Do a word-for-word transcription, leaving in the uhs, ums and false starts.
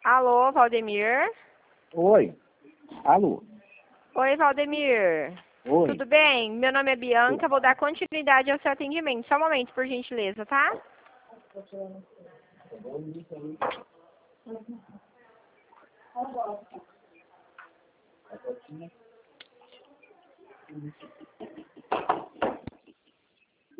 Alô, Valdemir? Oi. Alô. Oi, Valdemir. Oi. Tudo bem? Meu nome é Bianca, vou dar continuidade ao seu atendimento. Só um momento, por gentileza, tá?